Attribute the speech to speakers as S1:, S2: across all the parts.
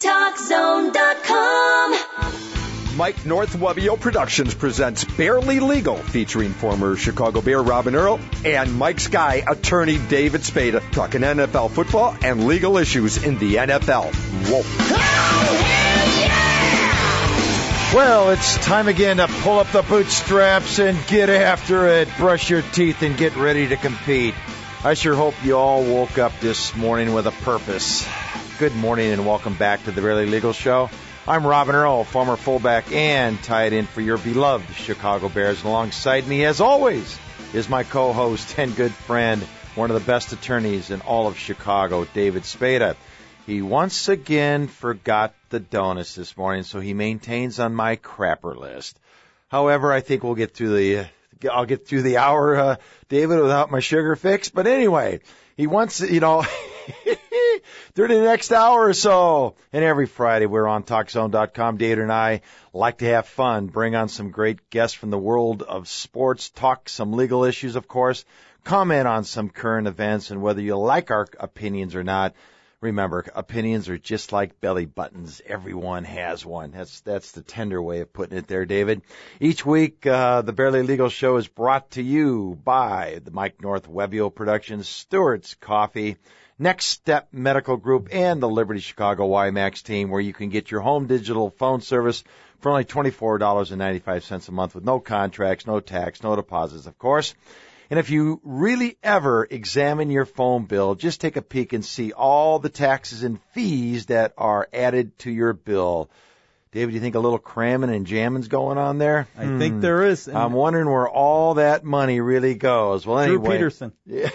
S1: TalkZone.com.
S2: Mike Northwebio Productions presents Barely Legal, featuring former Chicago Bear Robin Earl and Mike Sky attorney David Spada, talking NFL football and legal issues in the NFL. Whoa.
S3: Well, it's time again to pull up the bootstraps and get after it. Brush your teeth and get ready to compete. I sure hope you all woke up this morning with a purpose. Good morning and welcome back to the Barely Legal Show. I'm Robin Earl, former fullback and tight end for your beloved Chicago Bears. Alongside me, as always, is my co-host and good friend, one of the best attorneys in all of Chicago, David Spada. He once again forgot the donuts this morning, so he maintains on my crapper list. However, I think I'll get through the hour, David, without my sugar fix. But anyway, he wants, during the next hour or so. And every Friday we're on TalkZone.com. David and I like to have fun, bring on some great guests from the world of sports, talk some legal issues, of course, comment on some current events, and whether you like our opinions or not, remember, opinions are just like belly buttons. Everyone has one. That's the tender way of putting it there, David. Each week, the Barely Legal Show is brought to you by the Mike Northwebio Productions, Stewart's Coffee, Next Step Medical Group, and the Liberty Chicago YMAX team, where you can get your home digital phone service for only $24.95 a month with no contracts, no tax, no deposits, of course. And if you really ever examine your phone bill, just take a peek and see all the taxes and fees that are added to your bill. David, do you think a little cramming and jamming's going on there?
S4: I think there is.
S3: I'm wondering where all that money really goes. Well, anyway.
S4: Drew Peterson.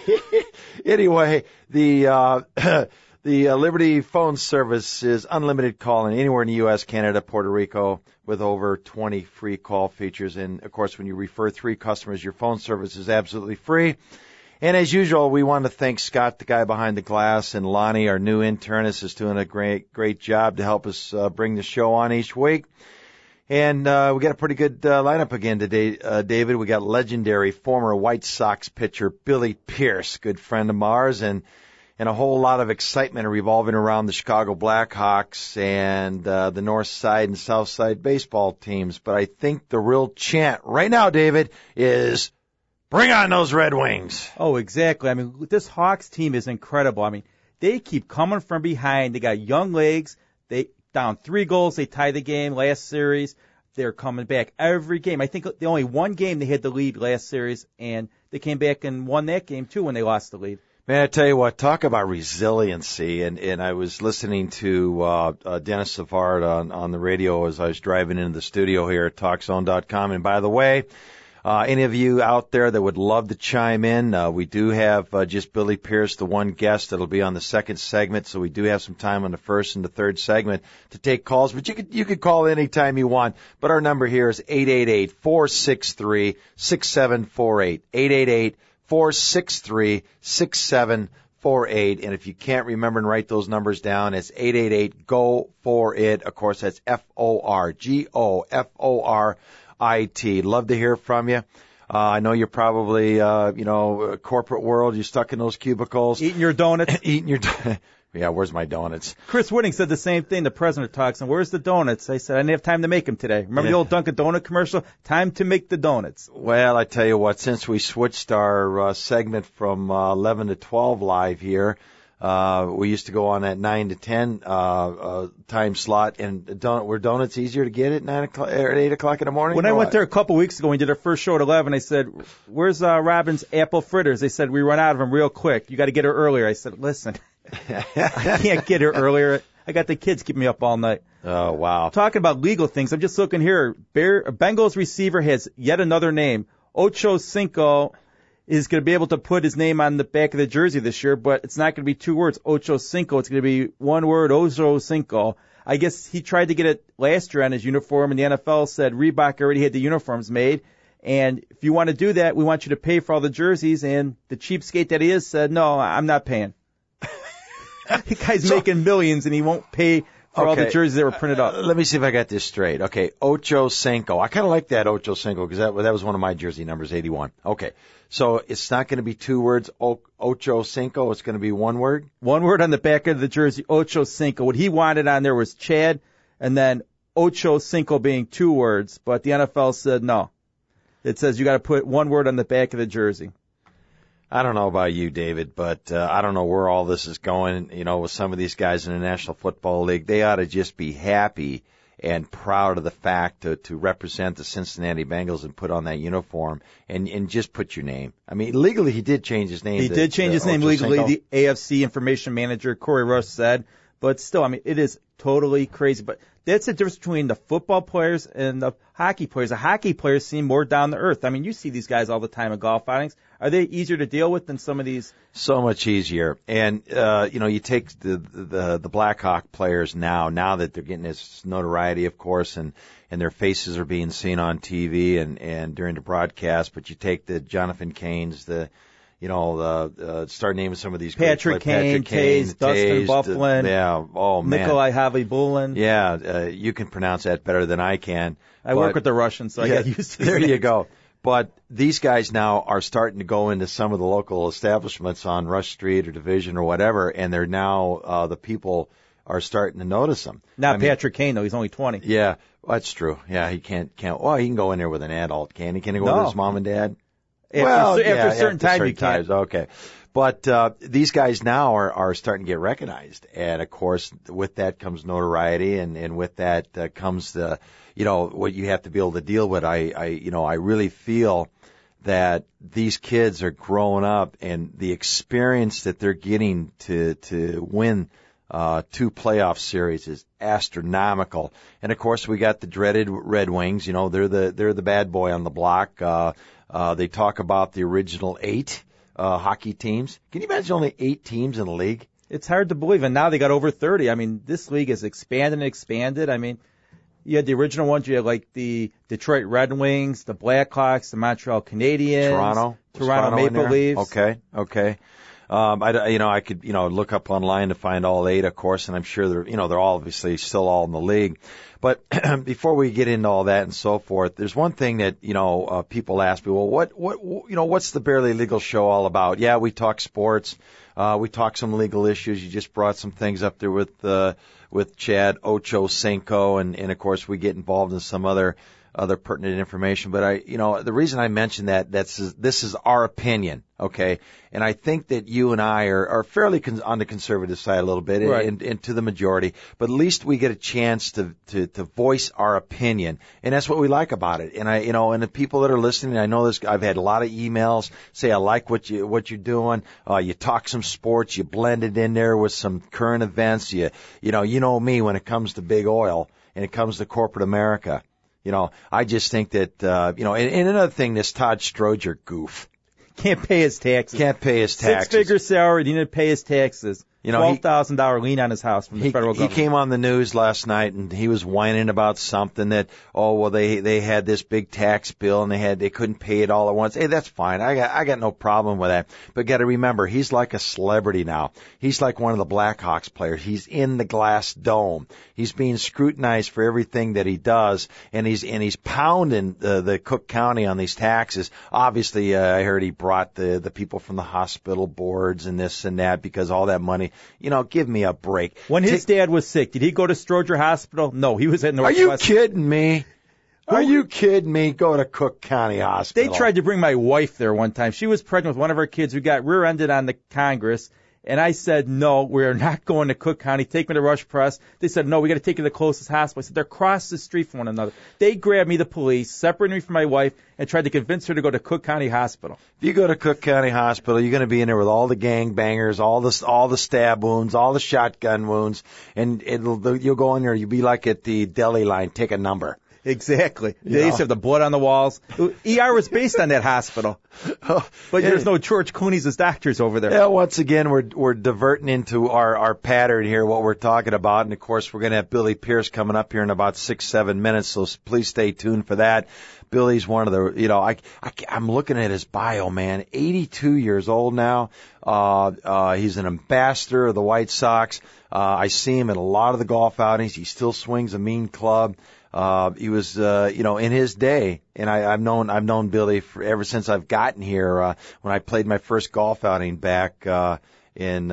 S3: Anyway, the Liberty phone service is unlimited calling anywhere in the U.S., Canada, Puerto Rico, with over 20 free call features. And, of course, when you refer 3 customers, your phone service is absolutely free. And as usual, we want to thank Scott, the guy behind the glass, and Lonnie, our new internist, is doing a great job to help us bring the show on each week. And we got a pretty good lineup again today, David. We got legendary former White Sox pitcher Billy Pierce, good friend of ours, and a whole lot of excitement revolving around the Chicago Blackhawks and the North Side and South Side baseball teams. But I think the real chant right now, David, is bring on those Red Wings.
S4: Oh, exactly. I mean, this Hawks team is incredible. I mean, they keep coming from behind. They got young legs. They down 3 goals. They tied the game last series. They're coming back every game. I think the only one game they had the lead last series, and they came back and won that game, too, when they lost the lead.
S3: Man, I tell you what, talk about resiliency. And I was listening to Dennis Savard on the radio as I was driving into the studio here at TalkZone.com. And by the way, any of you out there that would love to chime in, we do have just Billy Pierce, the one guest that'll be on the second segment. So we do have some time on the first and the third segment to take calls. But you could call anytime you want. But our number here is 888-463-6748. 888-463-6748. And if you can't remember and write those numbers down, it's 888-GO-FOR-IT. Of course, that's FORGOFORIT. Love to hear from you. I know you're probably, corporate world. You're stuck in those cubicles.
S4: Eating your donuts.
S3: Yeah, where's my donuts?
S4: Chris Whitting said the same thing. The president talks, and where's the donuts? I said, I didn't have time to make them today. Remember the old Dunkin' Donut commercial? Time to make the donuts.
S3: Well, I tell you what, since we switched our segment from 11 to 12 live here, we used to go on at 9 to 10 time slot, and were donuts easier to get at 9 o'clock or 8 o'clock in the morning?
S4: When I went there a couple weeks ago and did our first show at 11, I said, where's Robin's apple fritters? They said, we run out of them real quick. You got to get her earlier. I said, listen. I can't get her earlier. I got the kids keeping me up all night.
S3: Oh, wow.
S4: Talking about legal things, I'm just looking here. Bengals receiver has yet another name. Ocho Cinco is going to be able to put his name on the back of the jersey this year, but it's not going to be 2 words, Ocho Cinco. It's going to be 1 word, Ocho Cinco. I guess he tried to get it last year on his uniform, and the NFL said Reebok already had the uniforms made. And if you want to do that, we want you to pay for all the jerseys. And the cheapskate that he is said, no, I'm not paying. The guy's making millions, and he won't pay for all the jerseys that were printed up.
S3: Let me see if I got this straight. Okay, Ocho Cinco. I kind of like that Ocho Cinco because that was one of my jersey numbers, 81. Okay, so it's not going to be 2 words, Ocho Cinco. It's going to be 1 word?
S4: 1 word on the back of the jersey, Ocho Cinco. What he wanted on there was Chad, and then Ocho Cinco being 2 words, but the NFL said no. It says you got to put 1 word on the back of the jersey.
S3: I don't know about you, David, but I don't know where all this is going. You know, with some of these guys in the National Football League, they ought to just be happy and proud of the fact to represent the Cincinnati Bengals and put on that uniform and just put your name. I mean, legally he did change his name.
S4: He did change his name legally.
S3: Cinco.
S4: The AFC information manager, Corey Rush, said. But still, I mean, it is totally crazy. But that's the difference between the football players and the hockey players. The hockey players seem more down to earth. I mean, you see these guys all the time at golf outings. Are they easier to deal with than some of these?
S3: So much easier. And, you take the Blackhawk players now that they're getting this notoriety, of course, and their faces are being seen on TV and during the broadcast. But you take the Jonathan Canes, start naming some of these
S4: Patrick Kane, Taze, Dustin Byfuglien.
S3: Yeah. Oh, man.
S4: Nikolai Havli-Bulin.
S3: Yeah. You can pronounce that better than I can.
S4: I work with the Russians, so I got used to these names.
S3: There you go. But these guys now are starting to go into some of the local establishments on Rush Street or Division or whatever, and they're now, the people are starting to notice them.
S4: Not Patrick Kane, though. He's only 20.
S3: Yeah, that's true. Yeah, he can't, well, he can go in there with an adult, can he? Can he go with his mom and dad?
S4: After a certain time, you can.
S3: Okay. But these guys now are starting to get recognized. And, of course, with that comes notoriety, and with that comes the, what you have to be able to deal with. I really feel that these kids are growing up, and the experience that they're getting to win 2 playoff series is astronomical. And, of course, we got the dreaded Red Wings. They're the bad boy on the block. They talk about the original 8 hockey teams. Can you imagine only 8 teams in the league?
S4: It's hard to believe, and now they got over 30. I mean, this league has expanded and expanded. I mean, you had the original ones. You had like the Detroit Red Wings, the Blackhawks, the Montreal Canadiens, Toronto Maple Leafs.
S3: Okay. I could, look up online to find all 8, of course, and I'm sure they're all obviously still all in the league. But before we get into all that and so forth, there's one thing that, people ask me, well, what's the Barely Legal Show all about? Yeah, we talk sports. We talk some legal issues. You just brought some things up there with Chad Ocho Cinco, and of course we get involved in some other pertinent information. But the reason I mention this is our opinion, okay? And I think that you and I are fairly on the conservative side a little bit,
S4: right,
S3: and to the majority. But at least we get a chance to voice our opinion, and that's what we like about it. And and the people that are listening, I know this. I've had a lot of emails say I like what you're doing. You talk some sports, you blend it in there with some current events. You know me when it comes to big oil and it comes to corporate America. I just think that, and another thing, this Todd Stroger goof.
S4: Can't pay his taxes. 6-figure salary, didn't pay his taxes. $12,000 lien on his house from the federal government.
S3: He came on the news last night and he was whining about something that, they had this big tax bill and they couldn't pay it all at once. Hey, that's fine. I got no problem with that. But got to remember, he's like a celebrity now. He's like one of the Blackhawks players. He's in the glass dome. He's being scrutinized for everything that he does, and he's pounding the Cook County on these taxes. Obviously, I heard he brought the people from the hospital boards and this and that because all that money. Give me a break.
S4: When his dad was sick, did he go to Stroger Hospital? No, he was at Northwest.
S3: Are you kidding me? Are you kidding me? Go to Cook County Hospital.
S4: They tried to bring my wife there one time. She was pregnant with one of our kids who got rear-ended on the Congress. And I said, no, we're not going to Cook County. Take me to Rush Press. They said, no, we got to take you to the closest hospital. I said, they're across the street from one another. They grabbed me, the police, separated me from my wife, and tried to convince her to go to Cook County Hospital.
S3: If you go to Cook County Hospital, you're going to be in there with all the gangbangers, all the stab wounds, all the shotgun wounds, and you'll go in there, you'll be like at the deli line, take a number.
S4: Exactly. They used to have the blood on the walls. ER was based on that hospital. But there's no George Clooney's as doctors over there.
S3: Yeah, once again, we're diverting into our pattern here, what we're talking about. And, of course, we're going to have Billy Pierce coming up here in about 6-7 minutes, so please stay tuned for that. Billy's one of the, I'm looking at his bio, man, 82 years old now. He's an ambassador of the White Sox. I see him at a lot of the golf outings. He still swings a mean club. He was, in his day, and I've known Billy ever since I've gotten here. When I played my first golf outing back in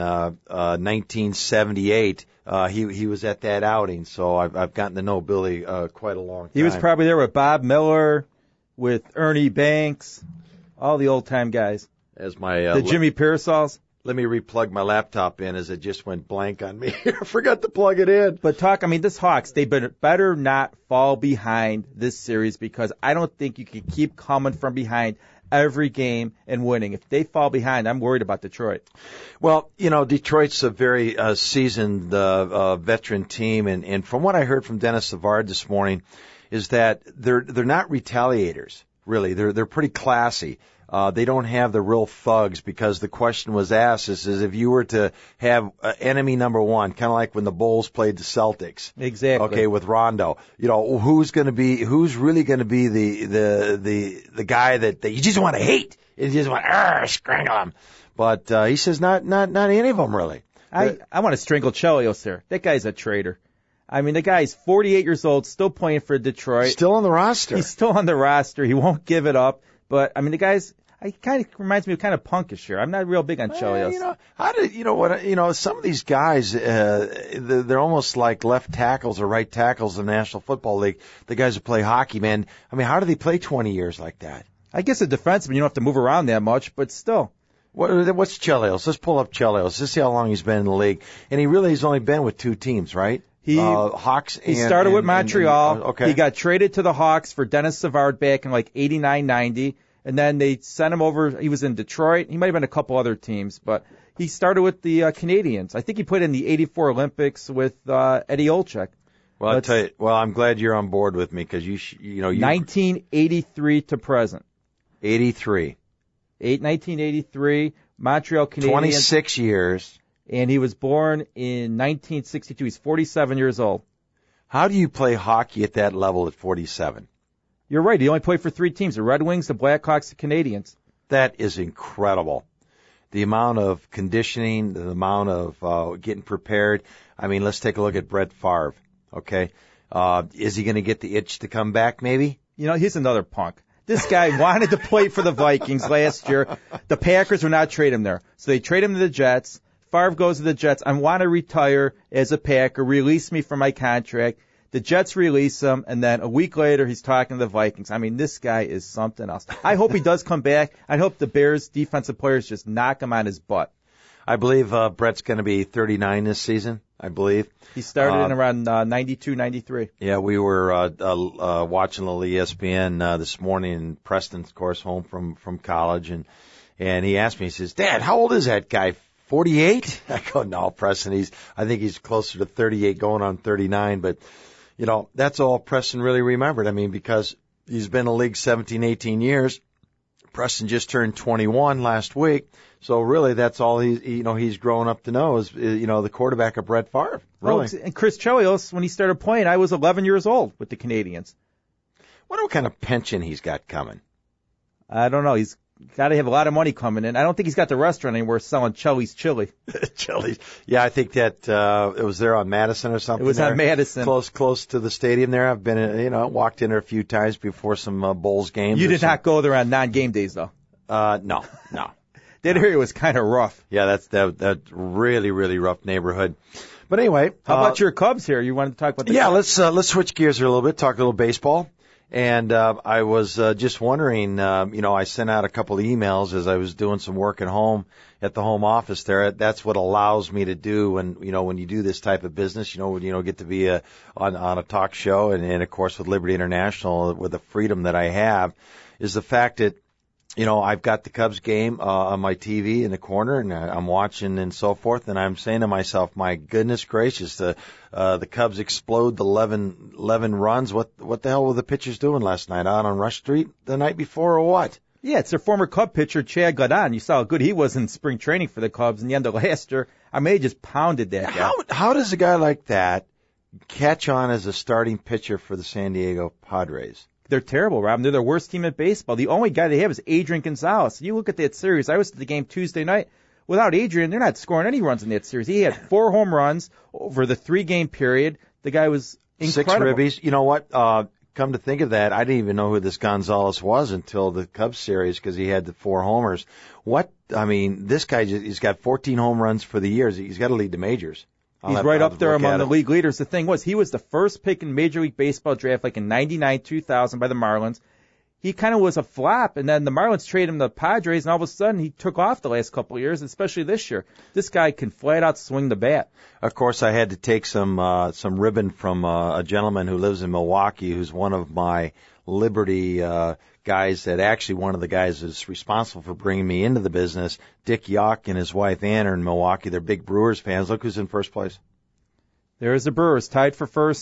S3: 1978, he was at that outing. So I've gotten to know Billy quite a long time.
S4: He was probably there with Bob Miller, with Ernie Banks, all the old time guys.
S3: As my
S4: the Jimmy Pearsalls.
S3: Let me replug my laptop in as it just went blank on me. I forgot to plug it in.
S4: But this Hawks, they better not fall behind this series, because I don't think you can keep coming from behind every game and winning. If they fall behind, I'm worried about Detroit.
S3: Well, Detroit's a very seasoned veteran team, and from what I heard from Dennis Savard this morning is that they're not retaliators, really. They're pretty classy. They don't have the real thugs, because the question was asked is if you were to have enemy number one, kind of like when the Bulls played the Celtics.
S4: Exactly.
S3: Okay, with Rondo. Who's really going to be the guy that you just want to hate? You just want to strangle him. But he says not any of them really.
S4: I want to strangle Chelios there. That guy's a traitor. The guy's 48 years old, still playing for Detroit.
S3: Still on the roster.
S4: He's still on the roster. He won't give it up. But, the guy's, he kind of reminds me of kind of punkish here. I'm not real big on Chelios.
S3: Some of these guys, they're almost like left tackles or right tackles in the National Football League. The guys who play hockey, man. How do they play 20 years like that?
S4: I guess a defenseman, you don't have to move around that much, but still.
S3: What's Chelios? Let's pull up Chelios. Let's see how long he's been in the league. And he really has only been with two teams, right? Hawks.
S4: He started with Montreal.
S3: Okay.
S4: He got traded to the Hawks for Dennis Savard back in like 89, 90. And then they sent him over. He was in Detroit. He might have been a couple other teams, but he started with the Canadians. I think he played in the 84 Olympics with Eddie Olczyk.
S3: Well, I'll tell you. Well, I'm glad you're on board with me, because you
S4: 1983 to present. 1983, Montreal Canadiens.
S3: 26 years.
S4: And he was born in 1962. He's 47 years old.
S3: How do you play hockey at that level at 47?
S4: You're right. He only played for three teams: the Red Wings, the Blackhawks, the Canadiens.
S3: That is incredible. The amount of conditioning, the amount of getting prepared. Let's take a look at Brett Favre. Okay, is he going to get the itch to come back? Maybe.
S4: He's another punk. This guy wanted to play for the Vikings last year. The Packers would not trade him there, so they trade him to the Jets. Favre goes to the Jets. I want to retire as a Packer. Release me from my contract. The Jets release him, and then a week later, he's talking to the Vikings. This guy is something else. I hope he does come back. I hope the Bears defensive players just knock him on his butt.
S3: I believe Brett's going to be 39 this season, I believe.
S4: He started in around 92, 93.
S3: Yeah, we were watching a little ESPN this morning, and Preston's, of course, home from college, and he asked me, he says, "Dad, how old is that guy? 48? I go, "No, Preston, I think he's closer to 38 going on 39, but that's all Preston really remembered. Because he's been in the league 17, 18 years. Preston just turned 21 last week. So really that's all he's grown up to know is, the quarterback of Brett Favre. Really.
S4: And Chris Chelios, when he started playing, I was 11 years old with the Canadians.
S3: Wonder what kind of pension he's got coming.
S4: I don't know. He's got to have a lot of money coming in. I don't think he's got the restaurant anymore selling Chili's Chili.
S3: Chili's. Yeah, I think that it was there on Madison or something.
S4: It was
S3: there.
S4: on Madison.
S3: Close to the stadium there. I've been, walked in there a few times before some Bulls games.
S4: You did not go there on non-game days, though.
S3: No.
S4: That area was kind of rough.
S3: Yeah, that's really, really rough neighborhood. But anyway.
S4: How about your Cubs here? You wanted to talk about the Cubs?
S3: let's switch gears here a little bit, talk a little baseball. And I was just wondering, I sent out a couple of emails as I was doing some work at home at the home office there. That's what allows me to do when you do this type of business, get to be on a talk show and of course with Liberty International, with the freedom that I have, is the fact that I've got the Cubs game on my TV in the corner, and I'm watching and so forth, and I'm saying to myself, my goodness gracious, the Cubs explode the 11 runs. What the hell were the pitchers doing last night out on Rush Street the night before, or what?
S4: Yeah, it's their former Cub pitcher, Chad Gaudon. You saw how good he was in spring training for the Cubs in the end of last year. They just pounded that guy.
S3: How does a guy like that catch on as a starting pitcher for the San Diego Padres?
S4: They're terrible, Rob. They're the worst team in baseball. The only guy they have is Adrian Gonzalez. You look at that series. I was at the game Tuesday night. without Adrian, they're not scoring any runs in that series. He had 4 home runs over the 3-game period. The guy was incredible.
S3: 6 ribbies. You know what? Come to think of that, I didn't even know who this Gonzalez was until the Cubs series because he had the 4 homers. This guy, he's got 14 home runs for the years. He's got to lead the majors.
S4: He's right up there among the league leaders. The thing was, he was the first pick in Major League Baseball draft, like in 99, 2000 by the Marlins. He kind of was a flop, and then the Marlins traded him to the Padres, and all of a sudden he took off the last couple of years, especially this year. This guy can flat out swing the bat.
S3: Of course, I had to take some ribbon from a gentleman who lives in Milwaukee, who's one of my Liberty guys. That actually one of the guys is responsible for bringing me into the business. Dick Yawk and his wife Ann are in Milwaukee. They're big Brewers fans. Look who's in first place.
S4: There's the Brewers, tied for first,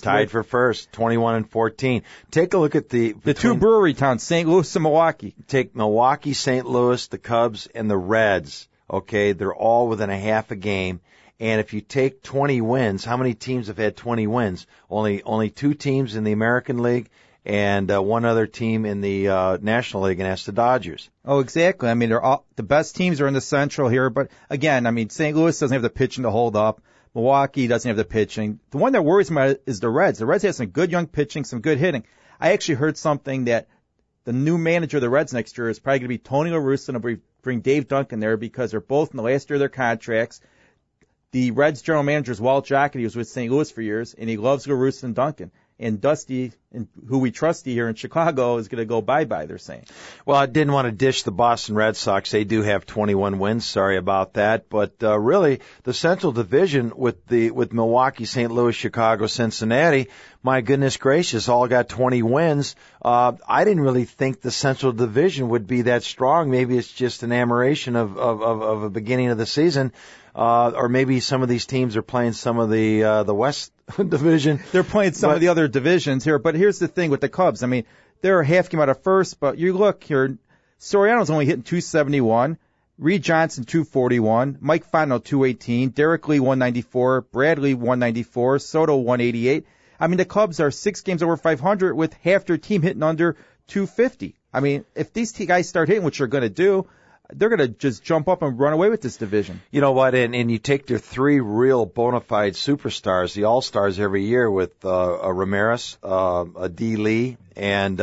S3: 21-14. Take a look at the
S4: 2 brewery towns, St. Louis and Milwaukee.
S3: Take Milwaukee, St. Louis, the Cubs, and the Reds. Okay, they're all within a half a game. And if you take 20 wins, how many teams have had 20 wins? Only 2 teams in the American League and one other team in the National League, and that's the Dodgers.
S4: Oh, exactly. I mean, the best teams are in the Central here, but again, I mean, St. Louis doesn't have the pitching to hold up. Milwaukee doesn't have the pitching. The one that worries me is the Reds. The Reds have some good young pitching, some good hitting. I actually heard something that the new manager of the Reds next year is probably going to be Tony La Russa, and will bring Dave Duncan there because they're both in the last year of their contracts. The Reds general manager is Walt Jocketty, who was with St. Louis for years, and he loves La Russa and Duncan. And Dusty, who we trusty here in Chicago, is going to go bye-bye, they're saying.
S3: Well, I didn't want to dish the Boston Red Sox. They do have 21 wins. Sorry about that. But really, the Central Division with Milwaukee, St. Louis, Chicago, Cincinnati, my goodness gracious, all got 20 wins. I didn't really think the Central Division would be that strong. Maybe it's just an aberration of a beginning of the season. Or maybe some of these teams are playing some of the West Division.
S4: They're playing some of the other divisions here. But here's the thing with the Cubs. I mean, they're a half game out of first, but you look here, Soriano's only hitting 271, Reed Johnson 241, Mike Fontenot 218, Derek Lee 194, Bradley 194, Soto 188. I mean, the Cubs are 6 games over 500 with half their team hitting under 250. I mean, if these guys start hitting, which they're going to do, they're going to just jump up and run away with this division. You know what? And you take their 3 real bona fide superstars, the All-Stars every year with Ramirez, D. Lee, and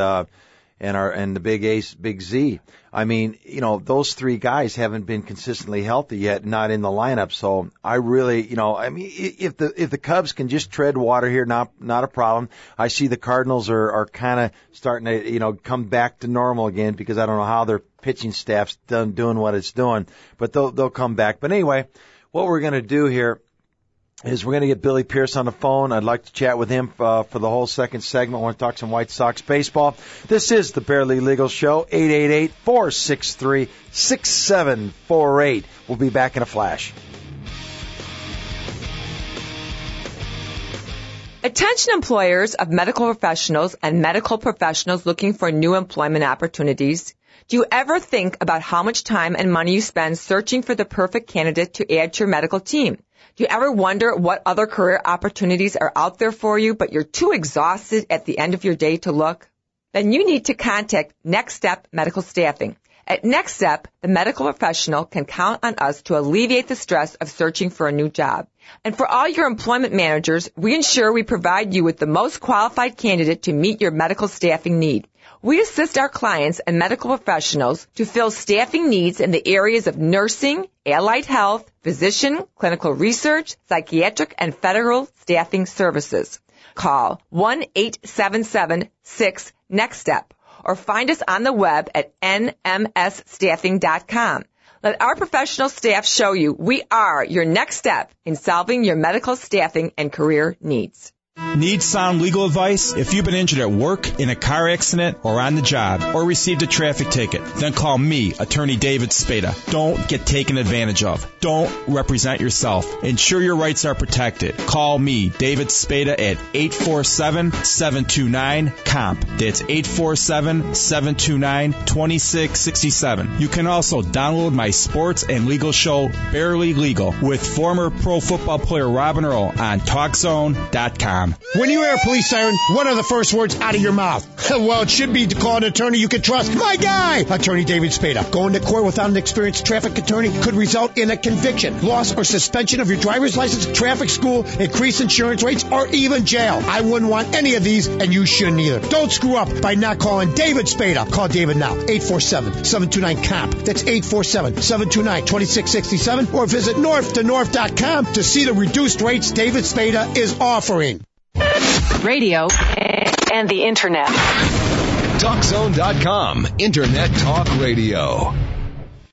S4: the big ace, Big Z. I mean, those 3 guys haven't been consistently healthy yet, not in the lineup. So I really, if the Cubs can just tread water here, not a problem. I see the Cardinals are kind of starting to, come back to normal again because I don't know how their pitching staff's doing what it's doing, but they'll come back. But anyway, what we're going to do here is we're going to get Billy Pierce on the phone. I'd like to chat with him for the whole second segment. I want to talk some White Sox baseball. This is the Barely Legal Show, 888-463-6748. We'll be back in a flash.
S1: Attention employers of medical professionals and medical professionals looking for new employment opportunities. Do you ever think about how much time and money you spend searching for the perfect candidate to add to your medical team? Do you ever wonder what other career opportunities are out there for you, but you're too exhausted at the end of your day to look? Then you need to contact Next Step Medical Staffing. At Next Step, the medical professional can count on us to alleviate the stress of searching for a new job. And for all your employment managers, we ensure we provide you with the most qualified candidate to meet your medical staffing need. We assist our clients and medical professionals to fill staffing needs in the areas of nursing, allied health, physician, clinical research, psychiatric, and federal staffing services. Call 1-877-6-NEXT-STEP or find us on the web at nmsstaffing.com. Let our professional staff show you we are your next step in solving your medical staffing and career needs.
S5: Need sound legal advice? If you've been injured at work, in a car accident, or on the job, or received a traffic ticket, then call me, Attorney David Spada. Don't get taken advantage of. Don't represent yourself. Ensure your rights are protected. Call me, David Spada, at 847-729-COMP. That's 847-729-2667. You can also download my sports and legal show, Barely Legal, with former pro football player Robin Earl on TalkZone.com. ToxZone.com.
S6: When you hear a police siren, what are the first words out of your mouth? Well, it should be to call an attorney you can trust. My guy! Attorney David Spada. Going to court without an experienced traffic attorney could result in a conviction, loss or suspension of your driver's license, traffic school, increased insurance rates, or even jail. I wouldn't want any of these, and you shouldn't either. Don't screw up by not calling David Spada. Call David now. 847-729-COMP. That's 847-729-2667. Or visit north2north.com to see the reduced rates David Spada is offering.
S7: Radio and the Internet.
S8: TalkZone.com. Internet Talk Radio.